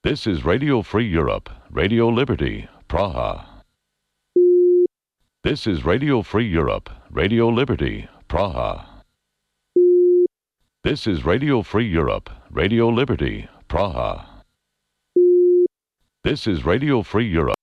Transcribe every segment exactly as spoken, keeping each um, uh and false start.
This is Radio Free Europe, Radio Liberty, Praha. This is Radio Free Europe, Radio Liberty, Praha. This is Radio Free Europe, Radio Liberty, Praha. This is Radio Free Europe.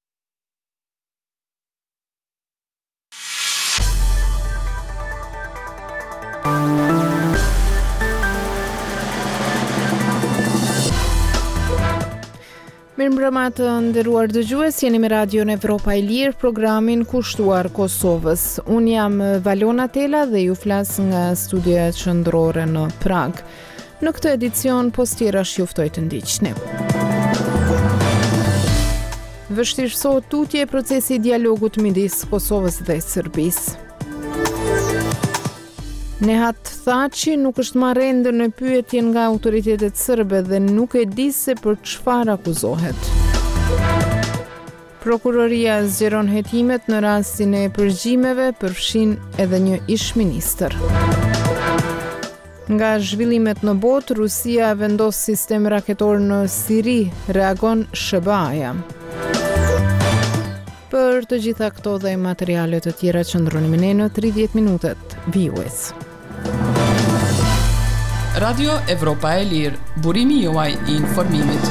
Mirëmbrëma të nderuar dëgjues, jeni me Radion Evropa e Lirë, programin kushtuar Kosovës. Unë jam Valona Tela dhe ju flas nga studioja qendrore në Prag. Në këtë edicion postirash juftoj të ndiqni. Vështirësohet tutje procesi i dialogut midis Kosovës dhe Serbisë. Nehat Thaçi nuk është marrë ende në pyetje nga autoritetet serbe dhe nuk e di se për çfarë akuzohet. Prokuroria zgjeron hetimet në rastin e përgjimeve, përfshin edhe një ish-ministër. Nga zhvillimet në botë, Rusia vendos sistem raketor në Siri, reagon Shëbaja. Për të gjitha këto dhe materiale të tjera qëndroni me ne në tridhjetë minutet. Vijues. Radio Evropa e Lirë, burimi juaj i informimit.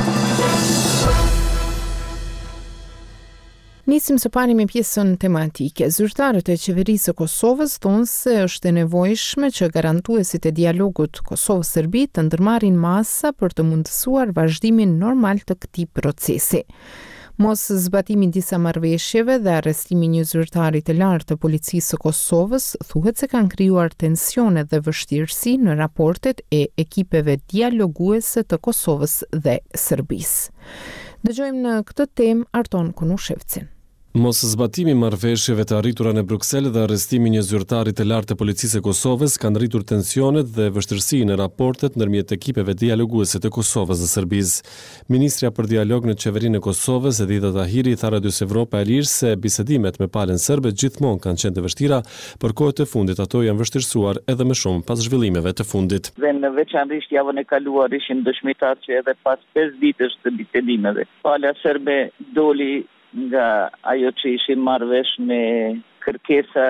Nisim së pari me pjesën tematike. Zyrtarët e qeverisë së Kosovës thonë se është e nevojshme që garantuesit e dialogut Kosovë-Serbi të ndërmarrin masa për të mundësuar vazhdimin normal të këtij procesi. Mos zbatimi disa marrëveshjeve dhe arrestimi një zyrtari të lartë të policisë së Kosovës thuhet se kanë krijuar tensione dhe vështirësi në raportet e ekipeve dialoguese të Kosovës dhe Serbisë. Dëgjojmë në këtë temë Arton Kunushevcin. Mos zbatimi marrëveshjeve të arritura në Bruksel dhe arrestimi një zyrtari të lartë të policisë së Kosovës kanë rritur tensionet dhe vështirësi në raportet ndërmjet ekipeve dialoguese të Kosovës dhe Serbisë. Ministrja për dialog në qeverinë e Kosovës, Edita Tahiri, tha Radios Evropa e Lirë se bisedimet me palën serbe gjithmonë kanë qenë të vështira, por kohët e fundit ato janë vështirësuar edhe më shumë pas zhvillimeve të fundit. Dhe në veçanërisht javën e kaluar ishin dëshmitar që edhe pas pesë ditësh të bisedimeve, pala serbe doli nga ajo që ishin marrëvesh me kërkesa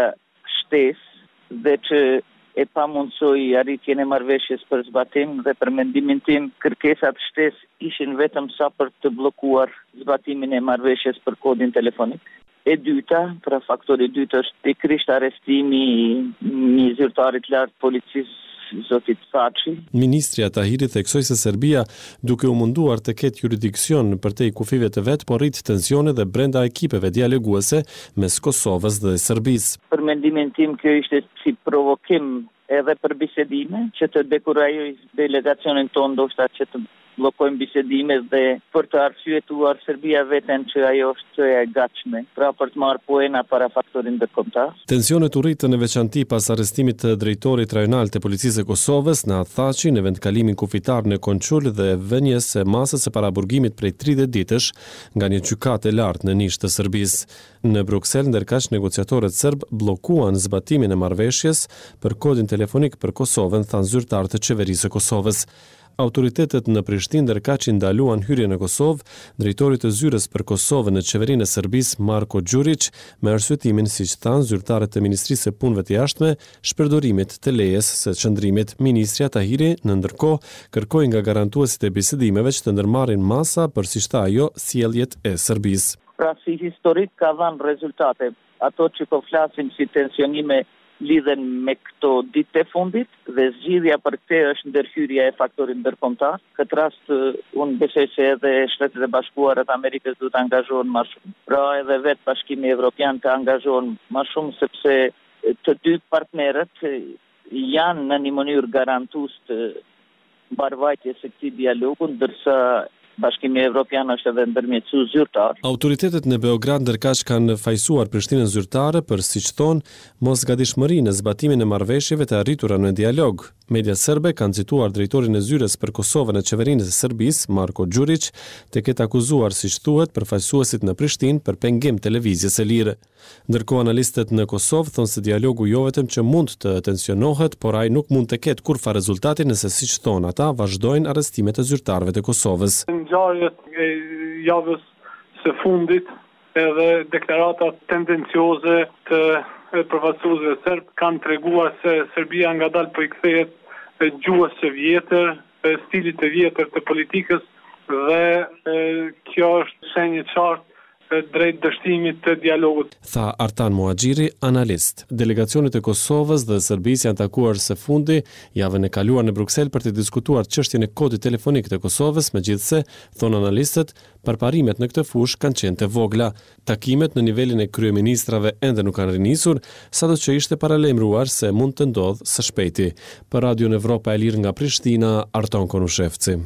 shtesë dhe që e pamundsoi arritjen e marrëveshjes për zbatim dhe për mendimin tim kërkesat shtesë ishin vetëm sa për të bllokuar zbatimin e marrëveshjes për kodin telefonik. E dyta, pra faktori i dytë është pikërisht arrestimi i një zyrtari të lartë policisë zotit Thaçi. Ministrja Tahiri theksoi se Serbia, duke u munduar të ketë jurisdiksion përtej kufive të vet, po rrit tensione dhe brenda ekipeve dialoguese mes Kosovës dhe Serbisë. Për mendimin tim kjo ishte si provokim edhe për bisedime, që të dekurajoj delegacionin tonë ndoshta që të bllokojmë bisedimet dhe për të arsyetuar Serbia veten që ajo është e gatshme, pra për të marrë poena para faktorin ndërkombëtar. Tensionet u rritën në veçanti pas arrestimit të drejtorit rajonal të policisë së Kosovës në Thaçi në vendkalimin kufitar në Konçul dhe vënjes së masës së paraburgimit prej tridhjetë ditësh nga një gjykatë e lartë në Nish të Serbisë. Në Bruksel, ndërkaq negociatorët serb bllokuan zbatimin e marrëveshjes për kodin telefonik për Kosovën, thanë zyrtarët e qeverisë së Kosovës. Autoritetet në Prishtinë ndërkaq i ndaluan hyrjen në Kosovë drejtorit të zyrës për Kosovën në qeverinë e Serbisë Marko Đurić me arsyetimin, siç thanë zyrtarët e Ministrisë së Punëve të Jashtme, shpërdorimit të lejes së çndrimit. Ministrja Tahiri në ndërkohë kërkoi nga garantuesit e bisedimeve që të ndërmarrin masa për, siç tha ajo, sjelljet e Serbisë. Pra si historik ka dhënë rezultate. Ato që po flasin si tensionime lidhen me këto ditë e fundit dhe zgjidhja për këtë është ndërhyrja e faktorit ndërkombëtar. Këtë rast unë besoj se edhe Shtetet e Bashkuara të Amerikës duhet të angazhohen më shumë. Pra edhe vetë Bashkimi Evropian të angazhohen më shumë sepse të dy partnerët janë në një mënyrë garantues të mbarvajtjes së këtij dialogu, ndërsa Bashkimi Evropian është edhe ndërmjetësues zyrtar. Autoritetet në Beograd ndërkaq kanë fajsuar Prishtinën zyrtare për, siç thonë, mosgatishmëri në zbatimin e marrëveshjeve të arritura në dialog. Media serbe kanë cituar drejtorin e zyrës për Kosovën e qeverinë e Serbisë, Marko Đurić, të ketë akuzuar, siç thuhet, përfaqësuesit në Prishtinë për pengim televizjes së lirë. Ndërkohë analistët në Kosovë thonë se dialogu jo vetëm që mund të tensionohet, por ai nuk mund të ketë kurrë rezultati nëse, siç thonë ata, vazhdojnë arrestimet e zyrtarëve të Kosovës. ngjarjet e javës së fundit edhe deklaratat tendencioze të përfaqësuesve serb kanë treguar se Serbia ngadalë po i kthehet gjuhës së vjetër, stilit të vjetër të politikës dhe e, kjo është shenjë e qartë drejt dështimit të dialogut. Tha Artan Muhaxhiri, analist. Delegacionet e Kosovës dhe Serbisë janë takuar së fundi javën e kaluar në Bruksel për të diskutuar çështjen e kodit telefonik të Kosovës, megjithse, thonë analistët, përparimet në këtë fushë kanë qenë të vogla. Takimet në nivelin e kryeministrave ende nuk kanë rinisur, sadoqë ishte paralajmëruar se mund të ndodhë së shpejti. Për Radion Evropa e Lirë nga Prishtina, Arton Konushevci.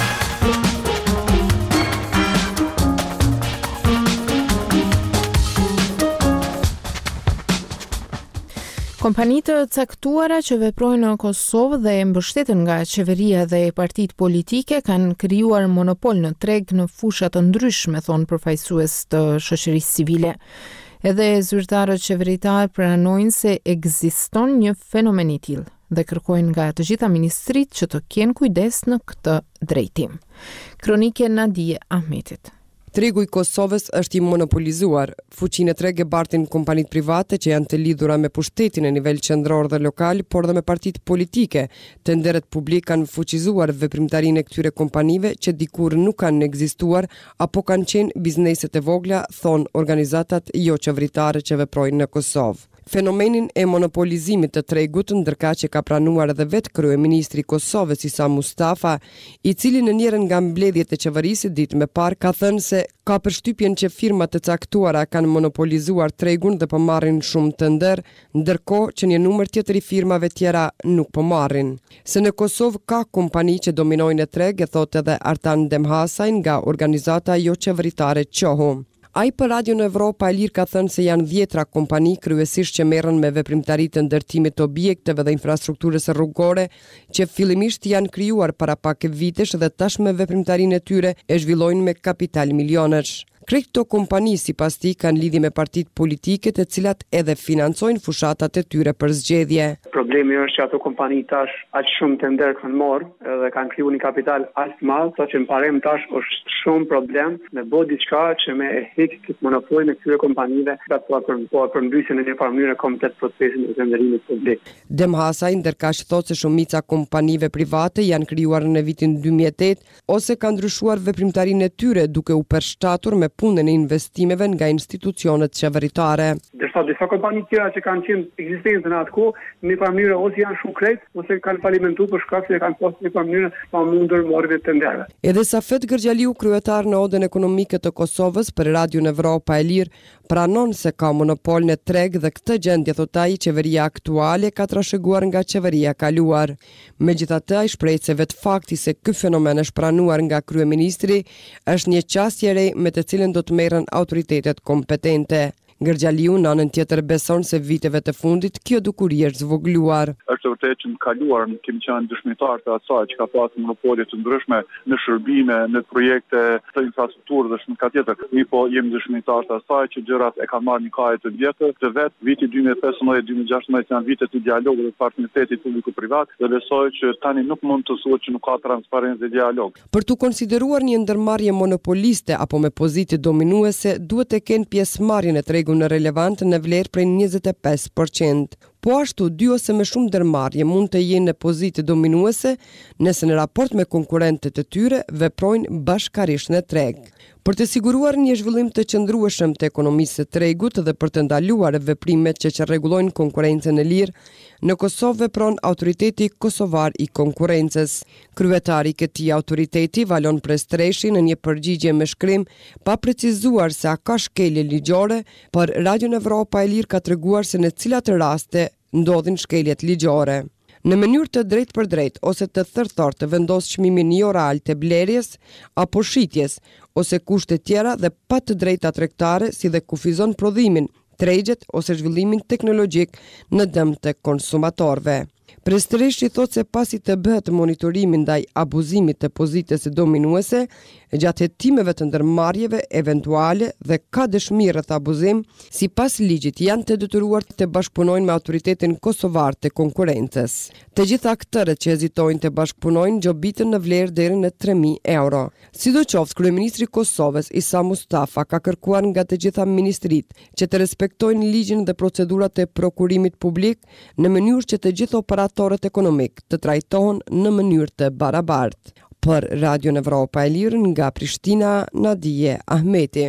Kompanitë të caktuara që veprojnë në Kosovë dhe mbështeten nga qeveria dhe partitë politike kanë krijuar monopol në treg në fusha të ndryshme, thonë përfaqësues të shoqërisë civile. Edhe zyrtarët qeveritar pranojnë se ekziston një fenomen i tillë dhe kërkojnë nga të gjitha ministritë që të kenë kujdes në këtë drejtim. Kronike Nadije Ahmetit. Tregu i Kosovës është i monopolizuar. Fuqinë e treg e bartin kompanitë private që janë të lidhura me pushtetin në nivel qendror dhe lokal, por dhe me partitë politike. Tenderet publik kanë fuqizuar veprimtarinë e këtyre kompanive që dikur nuk kanë ekzistuar apo kanë qenë bizneset e vogla, thonë organizatat jo qeveritare që veprojnë në Kosovë. Fenomenin e monopolizimit të tregut, ndërka që ka pranuar edhe vetë kryeministri i Kosovës Isa Mustafa, i cili në njërin nga mbledhjet e qeverisë ditë më parë ka thënë se ka përshtypjen që firmat të caktuara kanë monopolizuar tregun dhe po marrin shumë të ndër, ndërkohë që një numër tjetër i firmave tjera nuk po marrin. Se në Kosovë ka kompani që dominojnë treg, e thotë edhe Artan Demhasaj nga organizata jo qeveritare Qohu. Ai për Radio në Evropa e Lirë ka thënë se janë dhjetra kompani kryesisht që merren me veprimtaritë të ndërtimit të objekteve dhe infrastrukturës rrugore, që fillimisht janë krijuar para pak vitesh dhe tashmë veprimtarinë e tyre e zhvillojnë me kapital milionësh. Krejt këto kompani sipas tij kanë lidhje me partitë politike të cilat edhe financojnë fushatat e tyre për zgjedhje. Problemi është që ato kompani tash aq shumë të ndër kanë marrë dhe kanë krijuar një kapital aq të madh, sa që në parem tash është shumë problem me bë diçka që me e heq këtë monopolin e këtyre kompanive, ka të për përmbysjen në një farë mënyrë komplet procesin e tenderimit publik. Demhasaj ndërkaq thotë se shumica kompanive private janë krijuar në vitin dy mijë e tetë ose kanë ndryshuar veprimtarinë e tyre duke u përshtatur me punën e investimeve nga institucionet qeveritare. Dërsa disa kompani tjera që kanë qenë ekzistente në atë kohë, në një farë mënyrë ose janë shumë krejt, ose kanë falimentuar për shkak se kanë pasur një farë mënyrë pa mundur marrje të tenderave. Edhe Safet Gërgjaliu, kryetar në Odën Ekonomike të Kosovës për Radion Evropa e Lirë, pranon se ka monopol në treg dhe këtë gjendje, thot ai, qeveria aktuale ka trashëguar nga qeveria kaluar. Megjithatë, ai shpreh se vetë fakti se ky fenomen është pranuar nga kryeministri është një çështje re me të cilën do të merren autoritetet kompetente. Gërgjaliu në anën tjetër beson se viteve të fundit kjo dukuri është zvogluar. Është vërtet që në kaluar kemi qenë dëshmitar të asaj që ka pasur monopole të ndryshme në shërbime, në projekte të infrastrukturë dhe shumë ka tjetër. Mi po jemi dëshmitar të asaj që gjërat e kanë marrë një kaje të vjetër. Të vetë viti dy mijë e pesëmbëdhjetë dy mijë e gjashtëmbëdhjetë janë vitet e dialogut dhe partneritetit publiko-privat dhe besoj që tani nuk mund të thuhet që nuk ka transparencë dhe dialog. Për të konsideruar një ndërmarrje monopoliste apo me pozitë dominuese, duhet të kenë pjesëmarrjen e tregut në relevant në vlerë prej njëzet e pesë përqind. Po ashtu, dy ose më shumë ndërmarrje mund të jenë në pozitë dominuese nëse në raport me konkurrentët e tyre veprojnë bashkarisht në treg. Për të siguruar një zhvillim të qëndrueshëm të ekonomisë së tregut dhe për të ndaluar veprimet që që rregullojnë konkurrencën e lirë, në Kosovë vepron Autoriteti Kosovar i Konkurrencës. Kryetari i këtij autoriteti, Valon Prestreshi, në një përgjigje me shkrim, pa precizuar se a ka shkelje ligjore, por Radio Evropa e Lirë ka treguar se në cilat raste ndodhin shkeljet ligjore. Në mënyrë të drejt për drejt ose të thërthor të vendos çmimin jo real të blerjes apo shitjes ose kushte tjera dhe pa të drejta tregtare si dhe kufizon prodhimin, tregjet ose zhvillimin teknologjik në dëm të konsumatorëve. Prestreshi thot se pasi të bëhet monitorimi ndaj abuzimit të pozitës së dominuese, gjatë hetimeve të ndërmarrjeve eventuale dhe ka dëshmi rreth abuzim, sipas ligjit janë të detyruar të bashkëpunojnë me autoritetin kosovar të konkurrencës. Të gjitha aktërët që hezitojnë të bashkëpunojnë gjobitën në vlerë deri në tre mijë euro. Sidoqoftë, kryeministri i Kosovës Isa Mustafa ka kërkuar nga të gjitha ministritë që të respektojnë ligjin dhe procedurat e prokurimit publik në mënyrë që të gjithë operatorët ekonomik të trajtohen në mënyrë të barabartë. Për Radio Evropa e Lirë nga Prishtina, Nadije Ahmeti.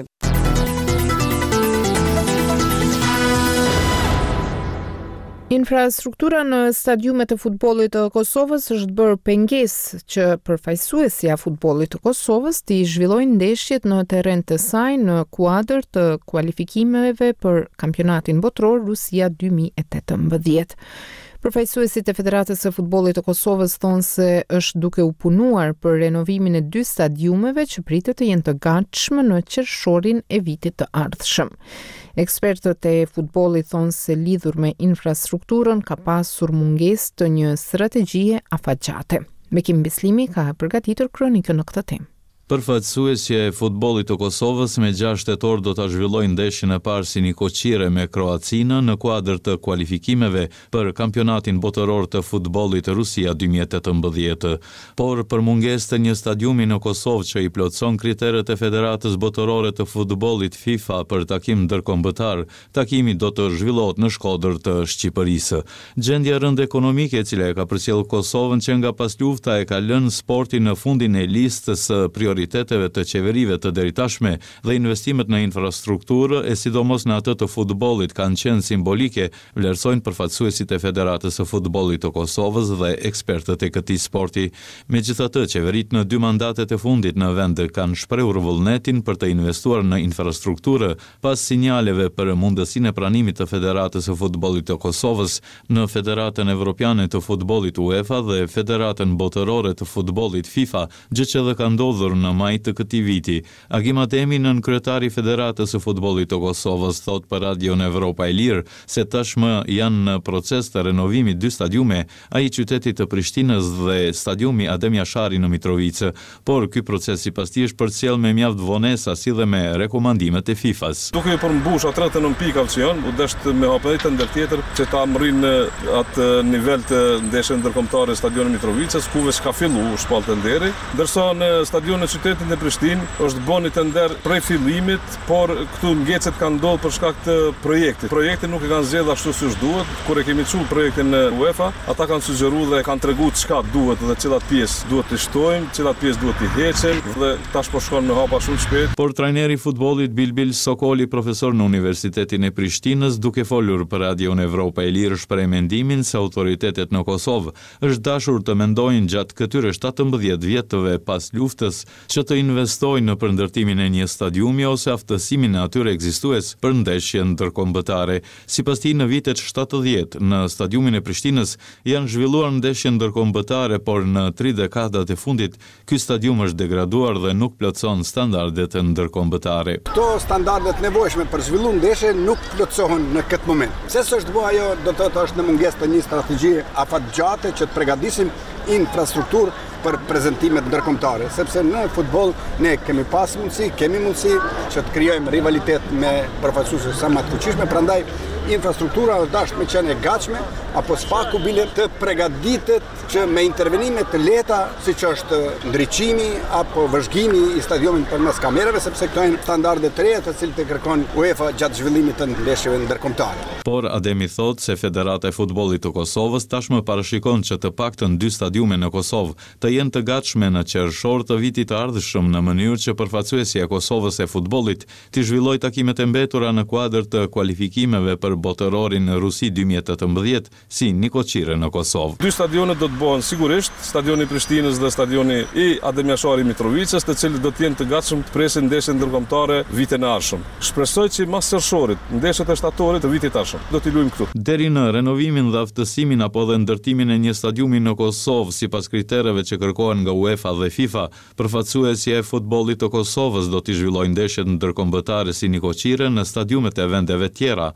Infrastruktura në stadiumet e futbollit të Kosovës është bërë pengesë që përfaqësuesja e futbollit të Kosovës të zhvillojnë ndeshjet në terren të saj në kuadër të kualifikimeve për kampionatin botror Rusia dy mijë e tetëmbëdhjetë. Përfaqësuesit e Federatës së Futbollit të Kosovës thonë se është duke u punuar për renovimin e dy stadiumeve që pritet të jenë të gatshme në qershorin e vitit të ardhshëm. Ekspertët e futbollit thonë se lidhur me infrastrukturën ka pasur mungesë të një strategjie afatgjate. Bekim Bislimi ka përgatitur kronikën në këtë temë. Përfaqësuesja e futbollit të Kosovës me gjashtë tetor do ta zhvillojë ndeshjen e parë si Nikoqire me Kroacinë në kuadër të kualifikimeve për kampionatin botëror të futbollit Rusia dy mijë e tetëmbëdhjetë. Por për mungesë të një stadiumi në Kosovë që i plotëson kriteret e Federatës Botërore të Futbollit FIFA për takim ndërkombëtar, takimi do të zhvillohet në Shkodër të Shqipërisë. Gjendja rënd ekonomike e cila e ka përcjellë Kosovën që nga pas lufta e ka lënë sportin në fundin e listës së prioriteteve të qeverive të deritashme dhe investimet në infrastrukturë e sidomos në atë të futbollit kanë qenë simbolike, vlerësojnë përfaqësuesit e Federatës së Futbollit të Kosovës dhe ekspertët e këtij sporti. Megjithatë, qeverit në dy mandatet e fundit në vend kanë shprehur vullnetin për të investuar në infrastrukturë pas sinjaleve për mundësinë e pranimit të Federatës së Futbollit të Kosovës në Federatën Evropiane të Futbollit UEFA dhe Federatën Botërore të Futbollit FIFA, gjë që dhe ka ndodhur në maj të këtij viti. Agim Ademi, nën kryetari i Federatës së Futbollit të Kosovës, thot për Radio Evropa e Lirë se tashmë janë në proces të renovimit dy stadiume, ai i qytetit të Prishtinës dhe stadiumi Adem Jashari në Mitrovicë, por ky proces sipas tij është përcjell me mjaft vonesa si dhe me rekomandimet e FIFA-s. Duke i përmbush atë tretëdhjetë nëntë pikave që janë, u desht me hapë një ndër tjetër që ta arrijnë atë nivel të ndeshjes ndërkombëtare stadionit Mitrovicës, ku veç ka filluar shpalltë nderi, ndërsa në stadionin e qytetit në Prishtinë është bën të nder prej fillimit, por këtu ngecet kanë ndodhur për shkak të projektit. Projekti nuk e kanë zgjedhur ashtu siç duhet. Kur e kemi çuar projektin në UEFA, ata kanë sugjeruar dhe kanë treguar çka duhet dhe cilat pjesë duhet të shtojmë, cilat pjesë duhet të heqen dhe tash po shkon me hapa shumë shpejt. Por trajneri i futbollit Bilbil Sokoli, profesor në Universitetin e Prishtinës, duke folur për Radio Evropa e Lirë, shpreh mendimin se autoritetet në Kosovë është dashur të mendojnë gjatë këtyre shtatëmbëdhjetë vjetëve pas luftës që të investojnë në përndërtimin e një stadiumi ose aftësimin e atyre ekzistues për ndeshje ndërkombëtare. Sipas tij, në vitet shtatëdhjetë në stadiumin e Prishtinës janë zhvilluar ndeshje ndërkombëtare, por në tri dekadat e fundit ky stadium është degraduar dhe nuk plotëson standardet ndërkombëtare. Këto standardet nevojshme për zhvilluar ndeshje nuk plotësohen në këtë moment. Pse s'është bërë ajo, do të thotë është në mungesë të një strategjie afatgjate që të përgatisim infrastrukturë për prezentimet ndërkombëtare, sepse në futboll ne kemi pas mundësi, kemi mundësi që të krijojmë rivalitet me përfaqësuese sa më të fuqishme, prandaj infrastruktura është dashur me qenë e gatshme apo spaku bile të përgatitet që me intervenime të lehta, siç është ndriçimi apo vëzhgimi i stadiumit përmes kamerave, sepse këto janë standarde të reja të cilat e kërkon UEFA gjatë zhvillimit të ndeshjeve ndërkombëtare. Por Ademi thot se Federata e Futbollit të Kosovës tashmë parashikon që të paktën dy stadiume në Kosovë të jenë të gatshme në qershor të vitit të ardhshëm në mënyrë që përfaqësuesja e Kosovës e futbollit të zhvillojë takimet e mbetura në kuadër të kualifikimeve për botërorin në Rusi dy mijë e tetëmbëdhjetë si Nikoqire në Kosovë. Dy stadionet do të bëhen sigurisht, stadioni i Prishtinës dhe stadioni i Adem Jashari Mitrovicës, të cilët do të jenë të gatshëm të presin ndeshjen ndërkombëtare vitin e ardhshëm. Shpresoj që mas qershorit, ndeshjet e shtatorit të vitit të ardhshëm do t'i luajmë këtu. Deri në renovimin dhe aftësimin apo dhe ndërtimin e një stadiumi në Kosovë sipas kritereve që kërkohen nga UEFA dhe FIFA, përfaqësuesja e futbollit të Kosovës do t'i zhvillojë ndeshjet ndërkombëtare si Nikoqire në stadiumet e vendeve tjera në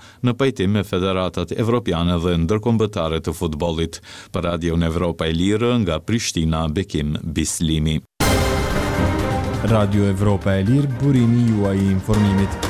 pajtim me federatat evropiane dhe ndërkombëtare të futbollit. Për Radion Evropa e Lirë nga Prishtina, Bekim Bislimi. Radio Evropa e Lirë, burimi juaj i informimit.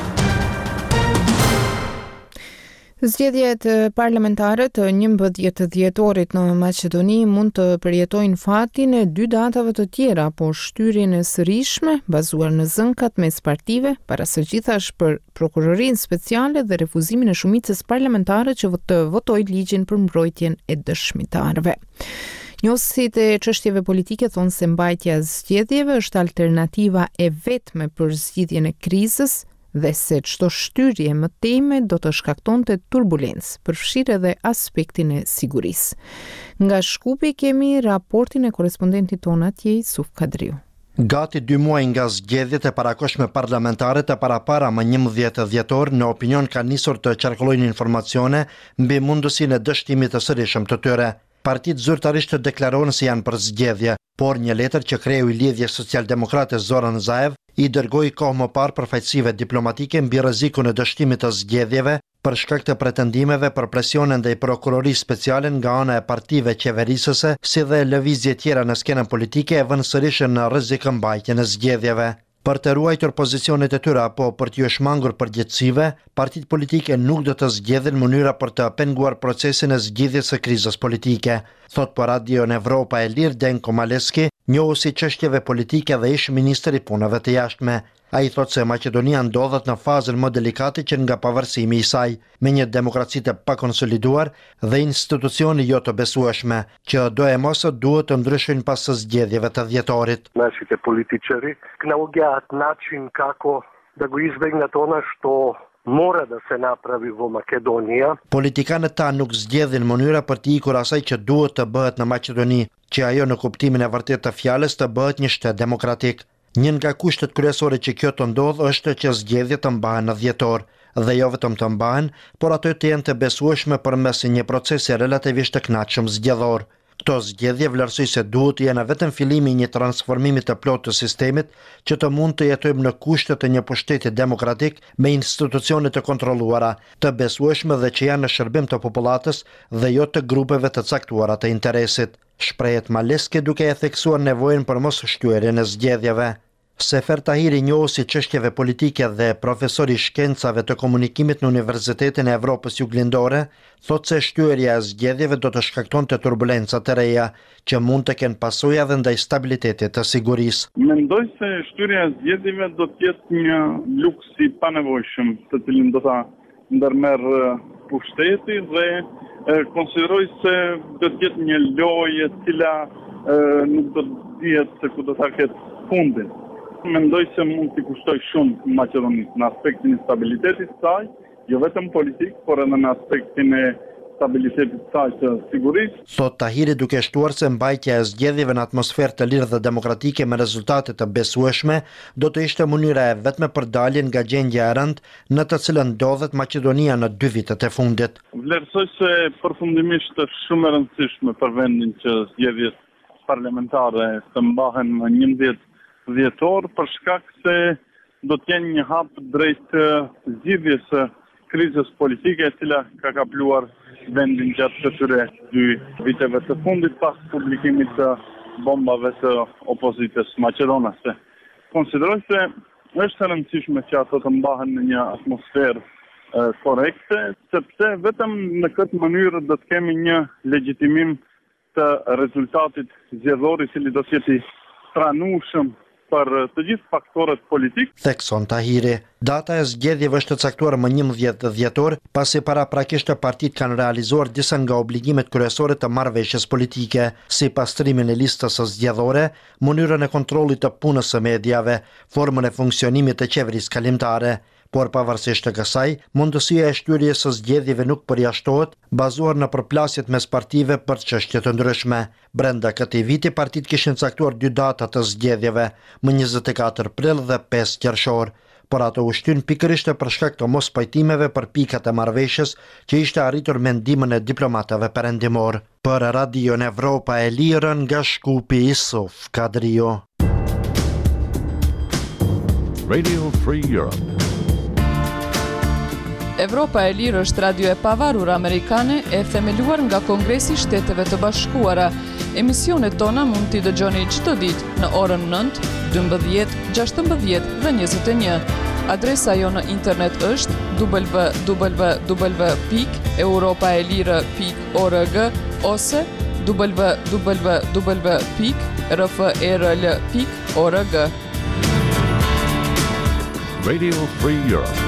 Zgjedhjet parlamentare të njëmbëdhjetë dhjetorit në Maqedoni mund të përjetojnë fatin e dy datave të tjera, por shtyrjen e sërishme, bazuar në zënkat mes partive, para së gjithash për prokurorinë speciale dhe refuzimin e shumicës parlamentare që të votojë ligjin për mbrojtjen e dëshmitarëve. Njohësit e çështjeve politike thonë se mbajtja e zgjedhjeve është alternativa e vetme për zgjidhjen e krizës, dhe se çdo shtyrje më teme do të shkaktonte turbulencë, përfshirë edhe aspektin e sigurisë. Nga Shkupi kemi raportin e korespondentit ton atje, Yusuf Kadriu. Gati dy muaj nga zgjedhjet e parakohshme parlamentare të parapara më njëmbëdhjetë dhjetor, në opinion ka nisur të qarkullojnë informacione mbi mundësinë e dështimit të sërishëm të tyre. Partitë zyrtarisht të deklarohen se janë për zgjedhje, por një letër që kreu i lidhjes socialdemokrate Zoran Zaev i dërgoi kohë më parë përfaqësive diplomatike mbi rrezikun e dështimit të zgjedhjeve për shkak të pretendimeve për presionin ndaj prokurorisë speciale nga ana e partive qeverisëse, si dhe lëvizje tjera në skenën politike e vënë sërish në rrezik mbajtjen e zgjedhjeve. Për të ruajtur pozicionet e tyre apo për t'ju shmangur përgjegjësive, partitë politike nuk do të zgjedhin mënyra për të penguar procesin e zgjidhjes së krizës politike, thot për Radio Evropa e Lirë Denko Maleski, njohuesi çështjeve politike dhe ish ministri i punëve të jashtme. Ai thot se Maqedonia ndodhet në fazën më delikate që nga pavarësimi i saj, me një demokraci të pakonsoliduar dhe institucione jo të besueshme, që do e mos duhet të ndryshojnë pas së zgjedhjeve të dhjetorit. Нашите политичари наоѓаат начин како да го избегнат она што mora da se napravi во Македонија. Politikanët ta nuk zgjedhin mënyra për të ikur asaj që duhet të bëhet në Maqedoni, që ajo në kuptimin e vërtetë të fjalës të bëhet një shtet demokratik. Një nga kushtet kryesore që kjo të ndodh është që zgjedhjet të mbahen në dhjetor, dhe jo vetëm të mbahen, por ato të jenë të besueshme përmes një procesi relativisht të kënaqshëm zgjedhor. Këto zgjedhje vlerësoj se duhet të jenë vetëm fillimi i një transformimi të plotë të sistemit që të mund të jetojmë në kushtet të një pushteti demokratik me institucione të kontrolluara, të besueshme dhe që janë në shërbim të popullatës dhe jo të grupeve të caktuara të interesit. Shprehet Maleski duke e theksuar nevojën për mos shtyerjen e zgjedhjeve. Sefer Tahiri, njohuesi çështjeve politike dhe profesor i shkencave të komunikimit në Universitetin e Evropës Juglindore, thotë se shtyerja e zgjedhjeve do të shkaktonte turbulenca të reja, që mund të kenë pasoja dhe ndaj stabilitetit të sigurisë. Mendoj se shtyerja e zgjedhjeve do të jetë një luks i panevojshëm, të cilin do ta ndërmerr pushteti dhe konsideroj se do të jetë një lojë e cila e, nuk do të dihet se ku do ta ketë fundin. Mendoj se mund t'i kushtoj shumë Maqedonisë në aspektin e stabilitetit të saj, jo vetëm politik, por edhe në aspektin e stabilitetit të saj të sigurisë. Thot Tahiri duke shtuar se mbajtja e zgjedhjeve në atmosferë të lirë dhe demokratike me rezultate të besueshme do të ishte mënyra e vetme për daljen nga gjendja e rëndë në të cilën ndodhet Maqedonia në dy vitet e fundit. Vlerësoj se përfundimisht është shumë e rëndësishme për vendin që zgjedhjet parlamentare të mbahen më njëmbëdhjetë dhjetor, për shkak se do të jenë një hap drejt zgjidhjes së krizës politike e cila ka kapluar vendin gjatë këtyre dy viteve të fundit pas publikimit të bombave të opozitës maqedonase. Konsideroj se është e rëndësishme që ato të mbahen në një atmosferë e, korrekte, sepse vetëm në këtë mënyrë do të kemi një legjitimim të rezultatit zgjedhor i cili do të jetë i pranueshëm për të gjithë faktorët politik. Thekson Tahiri, data e zgjedhjeve është caktuar më njëmbëdhjetë dhjetor, pasi paraprakisht partitë kanë realizuar disa nga obligimet kryesore të marrëveshjes politike, si pastrimin e listës së zgjedhore, mënyrën e kontrollit të punës së mediave, formën e funksionimit të qeverisë kalimtare. Por pavarësisht të kësaj, mundësia e shtyerjes së zgjedhjeve nuk përjashtohet, bazuar në përplasjet mes partive për çështje të ndryshme. Brenda këtij viti partitë kishin caktuar dy data të zgjedhjeve, më njëzet e katër prill dhe pesë qershor, por ato u shtyn pikërisht për shkak të mos pajtimeve për pikat e marrëveshjes që ishte arritur me ndihmën e diplomatëve perëndimor. Për Radio Evropa e Lirë nga Shkupi, Yusuf Kadriu. Radio Free Europe. Evropa e Lirë është radio e pavarur amerikane e themeluar nga Kongresi i Shteteve të Bashkuara. Emisionet tona mund t'i dëgjoni çdo ditë në orën nëntë, dymbëdhjetë, gjashtëmbëdhjetë dhe njëzet e një. Adresa jo në internet është w w w pikë europaelire pikë org ose w w w pikë r f e r l pikë org. Radio Free Europe.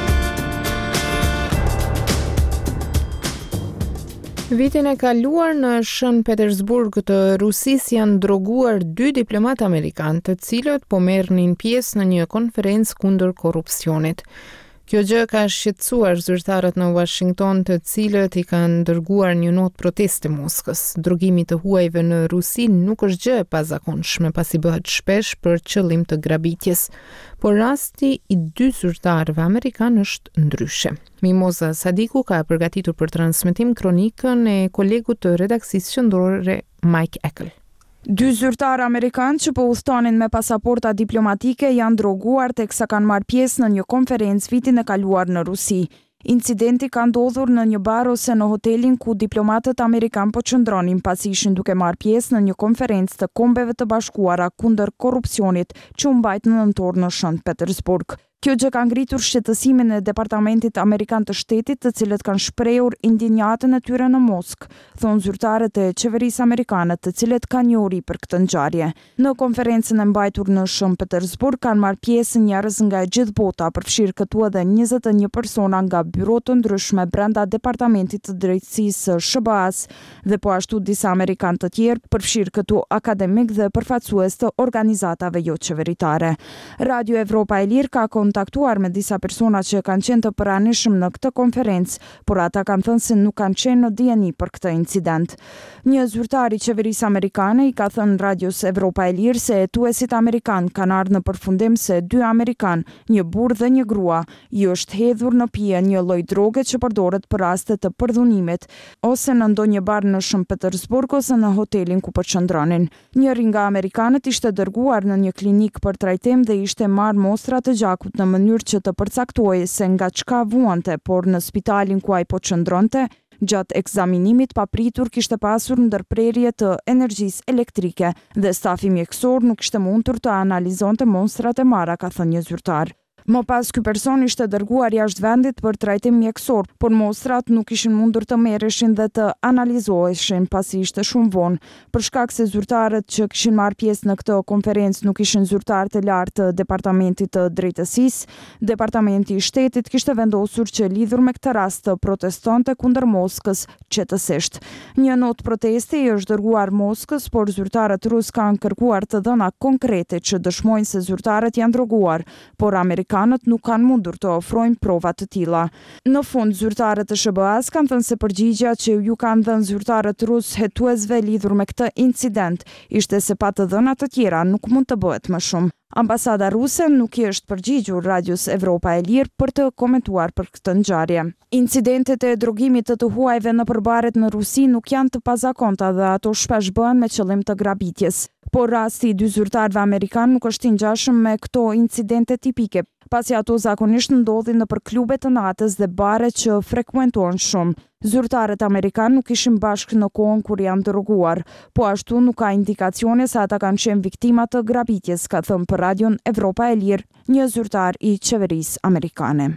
Vitin e kaluar në Shën Petersburg të Rusisë janë droguar dy diplomat amerikanë, të cilët po merrnin pjesë në një konferencë kundër korrupsionit. Kjo gjë ka shqetësuar zyrtarët në Washington, të cilët i kanë dërguar një notë proteste Moskës. Drogimi të huajve në Rusi nuk është gjë e pazakonshme, pasi bëhet shpesh për qëllim të grabitjes, por rasti i dy zyrtarëve amerikanë është ndryshe. Mimoza Sadiku ka përgatitur për transmetim kronikën e kolegut të redaksisë qendrore Mike Eckel. Dy zyrtarë amerikanë që po udhtonin me pasaporta diplomatike janë droguar teksa kanë marrë pjesë në një konferencë vitin e kaluar në Rusi. Incidenti ka ndodhur në një bar ose në hotelin ku diplomatët amerikanë po qëndronin pasi ishin duke marrë pjesë në një konferencë të Kombeve të Bashkuara kundër korrupsionit që u mbajt në nëntor në Shën Petersburg. Kjo gjë ka ngritur shqetësimin e Departamentit Amerikan të Shtetit, të cilët kanë shprehur indinjatën e tyre në Moskë, thonë zyrtarët e qeverisë amerikane, të cilët kanë njohuri për këtë ngjarje. Në konferencën e mbajtur në Shën Petersburg kanë marrë pjesë njerëz nga e gjithë bota, përfshirë këtu edhe njëzet e një persona nga byro të ndryshme brenda Departamentit të Drejtësisë së S B A-s dhe po ashtu disa amerikanë të tjerë, përfshirë këtu akademik dhe përfaqësues të organizatave jo qeveritare. Radio Evropa e Lirë ka kontaktuar me disa persona që kanë qenë të pranishëm në këtë konferencë, por ata kanë thënë se nuk kanë qenë në dieni për këtë incident. Një zyrtar i qeverisë amerikane i ka thënë radios Evropa e Lirë se hetuesit amerikan kanë ardhur në përfundim se dy amerikan, një burr dhe një grua, i është hedhur në pije një lloj droge që përdoret për raste të përdhunimit, ose në ndonjë bar në Shën Petersburg ose në hotelin ku po qëndronin. Njëri nga amerikanët ishte dërguar në një klinik për trajtim dhe ishte marrë mostra të gjakut në mënyrë që të përcaktojë se nga çka vuante, por në spitalin ku ai po qëndronte, gjatë ekzaminimit papritur kishte pasur ndërprerje të energjisë elektrike dhe stafi mjekësor nuk ishte mundur të analizonte monstrat e marra, ka thënë një zyrtar. Më pas ky person ishte dërguar jashtë vendit për trajtim mjekësor, por mostrat nuk ishin mundur të merreshin dhe të analizoheshin pasi ishte shumë vonë. Për shkak se zyrtarët që kishin marrë pjesë në këtë konferencë nuk ishin zyrtarë të lartë të Departamentit të Drejtësisë, Departamenti i Shtetit kishte vendosur që lidhur me këtë rast të protestonte kundër Moskës qetësisht. Një notë protesti i është dërguar Moskës, por zyrtarët rusë kanë kërkuar të dhëna konkrete që dëshmojnë se zyrtarët janë droguar, por Amerikanët Kanët nuk kanë mundur të ofrojnë prova të tilla. Në fund, zyrtarët e S B A-s kanë thënë se përgjigja që ju kanë dhënë zyrtarët rusë hetuesve lidhur me këtë incident ishte se pa të dhëna të tjera nuk mund të bëhet më shumë. Ambasada ruse nuk i është përgjigjur radios Evropa e Lirë për të komentuar për këtë ngjarje. Incidentet e drogimit të të huajve në përbaret në Rusi nuk janë të pazakonta dhe ato shpesh bëhen me qëllim të grabitjes. Por rasti i dy zyrtarëve amerikan nuk është i ngjashëm me këto incidente tipike, pasi ato zakonisht ndodhin nëpër klube të natës dhe bare që frekuentohen shumë. Zyrtarët amerikan nuk ishin bashkë në kohën kur janë droguar, po ashtu nuk ka indikacione se ata kanë qenë viktima të grabitjes, ka thënë për radion Evropa e Lirë një zyrtar i qeverisë amerikane.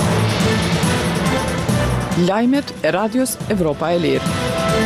Lajmet e radios Evropa e Lirë.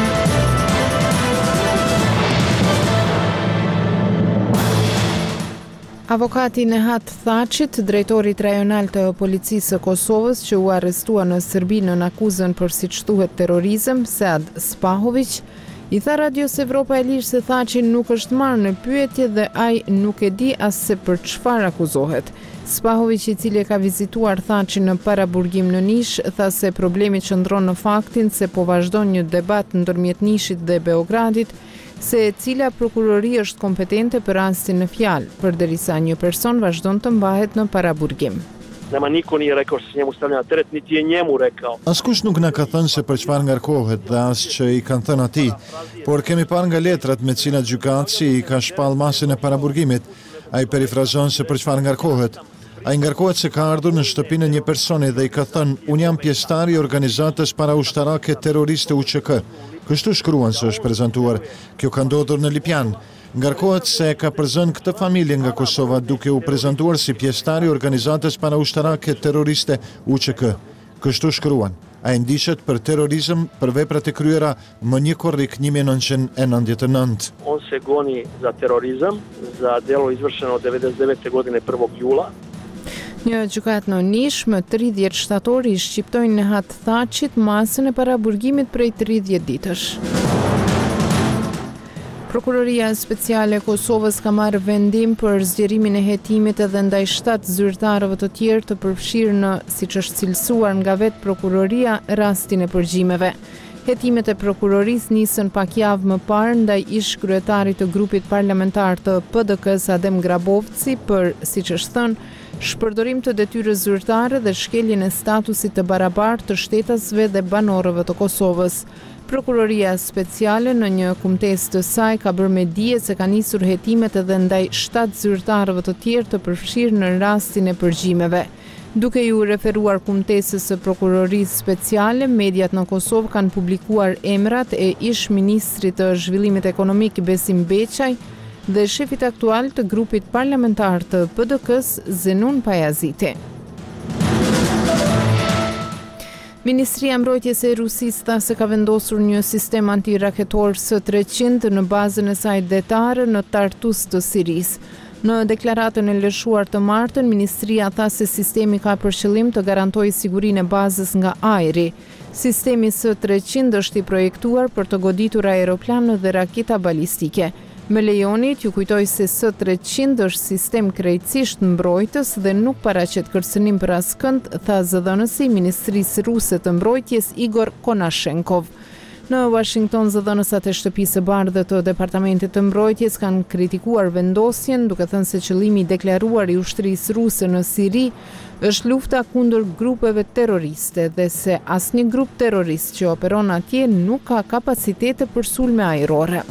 Avokati Nehat Thaçit, drejtorit rajonal të policisë së Kosovës që u arrestua në Serbi në akuzën për siç thuhet terrorizëm, Sead Spahović, i tha radios Evropa e Lirë se Thaçi nuk është marrë në pyetje dhe ai nuk e di as se për çfarë akuzohet. Spahović, i cili ka vizituar Thaçin në paraburgim në Nish, tha se problemi qëndron në faktin se po vazhdon një debat ndërmjet Nishit dhe Beogradit se cila prokurori është kompetente për rastin në fjalë, përderisa një person vazhdon të mbahet në paraburgim. Nema niko nije rekao se njemu stavlja na teret, niti je njemu rekao. Askush nuk na ka thënë se për çfarë ngarkohet dhe as që i kanë thënë atij, por kemi parë nga letrat me cilat gjykatësi i ka shpall masën e paraburgimit. Ai perifrazon se për çfarë ngarkohet. Ai ngarkohet se ka ardhur në shtëpinë e një personi dhe i ka thënë: "Unë jam pjesëtar i organizatës paraushtarake terroriste U Q K." Kështu shkruan se është prezantuar. Kjo ka ndodhur në Lipjan. Ngarkohet se ka përzën këtë familje nga Kosova duke u prezantuar si pjesëtar i organizatës paraushtarake terroriste U Q K. Kështu shkruan. Ai ndiqet për terrorizëm për veprat e kryera më një korrik një mijë e nëntëqind e nëntëdhjetë e nëntë. On se goni za terorizam, za delo izvršeno devedeset i devete godine prvog jula. Një gjykatë në Niš më tridhjetë shtatori i shqiptojnë Nehat Thaçit masën e paraburgimit prej tridhjetë ditësh. Prokuroria Speciale e Kosovës ka marrë vendim për zgjerimin e hetimit edhe ndaj shtatë zyrtarëve të tjerë të përfshirë në, siç është cilësuar nga vetë prokuroria, rastin e përgjimeve. Hetimet e prokurorisë nisën pak javë më parë ndaj ish kryetarit të grupit parlamentar të P D K-s Adem Grabovci për, siç është thënë, shpërdorim të detyrës zyrtare dhe shkeljen e statusit të barabartë të shtetasve dhe banorëve të Kosovës. Prokuroria Speciale në një kumtesë të saj ka bërë me dije se ka nisur hetimet edhe ndaj shtatë zyrtarëve të tjerë të përfshirë në rastin e përgjimeve. Duke ju referuar kumtesës së Prokurorisë Speciale, mediat në Kosovë kanë publikuar emrat e ish ministrit të zhvillimit ekonomik Besim Beçaj dhe shefit aktual të grupit parlamentar të P D K-s Zenun Pajaziti. Ministria e Mbrojtjes e Rusisë tha se ka vendosur një sistem antiraketor S treqind në bazën e saj detare në Tartus të Sirisë. Në deklaratën e lëshuar të martën, ministria tha se sistemi ka për qëllim të garantojë sigurinë e bazës nga ajri. Sistemi S treqind është i projektuar për të goditur aeroplanë dhe raketa balistike. Me lejoni, t'ju kujtoj se S treqind është sistem krejtësisht mbrojtës dhe nuk paraqet kërcënim për askënd, tha zëdhënësi i Ministrisë Ruse të Mbrojtjes Igor Konashenkov. Në Washington, zëdhënësat e Shtëpisë së Bardhë të Departamentit të Mbrojtjes kanë kritikuar vendosjen, duke thënë se qëllimi i deklaruar i ushtrisë ruse në Siri është lufta kundër grupeve terroriste dhe se asnjë grup terrorist që operon atje nuk ka kapacitete për sulme ajrore.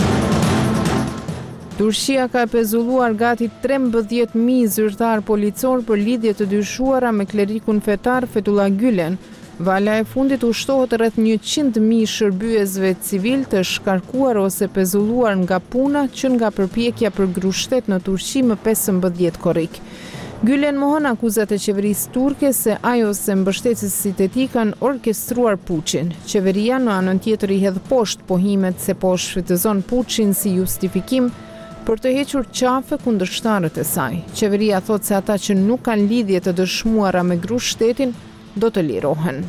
Turqia ka pezulluar gati trembëdhjetë mijë zyrtar policor për lidhje të dyshuara me klerikun fetar Fethullah Gülen. Vala e fundit ushtohet rreth njëqind mijë shërbyesve civil të shkarkuar ose pezulluar nga puna që nga përpjekja për grushtet në Turqi më pesëmbëdhjetë korrik. Gülen mohon akuzat e qeverisë turke se ajo se mbështetësit e tij kanë orkestruar puçin. Qeveria në anën tjetër i hedh poshtë pohimet se po shfrytëzon puçin si justifikim për të hequr qafe kundërshtarët e saj. Qeveria thot se ata që nuk kanë lidhje të dëshmuara me grushtetin do të lirohen.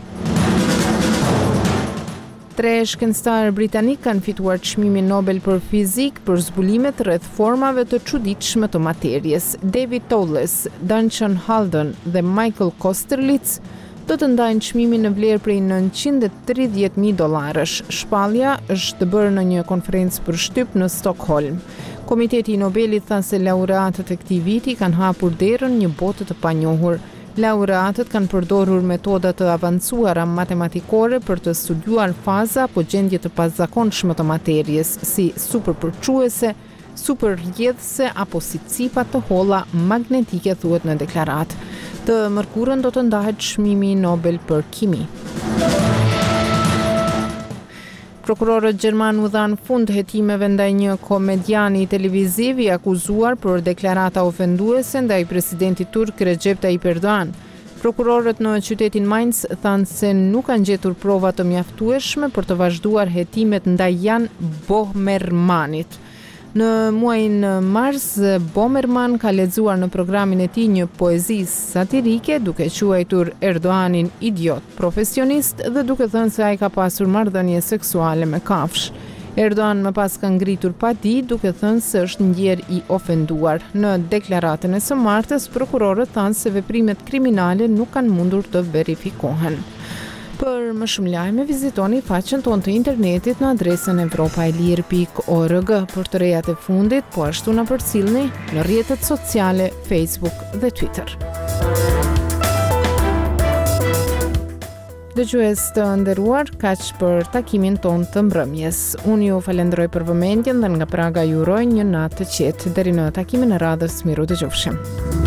Tre shkencëtarë britanik kanë fituar çmimin Nobel për fizik për zbulimet rreth formave të çuditshme të materjes. David Towles, Duncan Haldon dhe Michael Kosterlitz do të ndajnë çmimin në vlerë prej nëntëqind e tridhjetë mijë dollarësh. Shpallja është bërë në një konferencë për shtyp në Stockholm. Komiteti i Nobelit tha se laureatët e këtij viti kanë hapur derën një bote të panjohur. Laureatët kanë përdorur metoda të avancuara matematikore për të studiuar faza apo gjendje të pazakonshme të materjes, si superpërçuese, superrjedhëse apo si cipa të holla magnetike, thuhet në deklaratë. Të mërkurën do të ndahet çmimi Nobel për kimi. Prokurorët gjerman u dhanë fund hetimeve ndaj një komediani televiziv i akuzuar për deklarata ofenduese ndaj presidentit turk Recep Tayyip Erdogan. Prokurorët në qytetin Mainz thanë se nuk kanë gjetur prova të mjaftueshme për të vazhduar hetimet ndaj Jan Bomermanit. Në muajin mars, Bomerman ka lexuar në programin e tij një poezi satirike duke quajtur Erdoganin idiot profesionist dhe duke thënë se ai ka pasur marrëdhënie seksuale me kafsh. Erdogan më pas ka ngritur padi duke thënë se është ndjer i ofenduar. Në deklaratën e së martës, prokurorët thanë se veprimet kriminale nuk kanë mundur të verifikohen. Për më shumë lajme, vizitoni faqen tonë të internetit në adresën evropaelir pikë org. Për të rejat e fundit, po ashtu na përcillni në rrjetet sociale, Facebook dhe Twitter. Dëgjues të nderuar, kaq për takimin ton të mbrëmjes. Unë ju falenderoj për vëmendjen dhe nga Praga ju uroj një natë të qetë. Deri në takimin e radhës, miru dëgjofshim.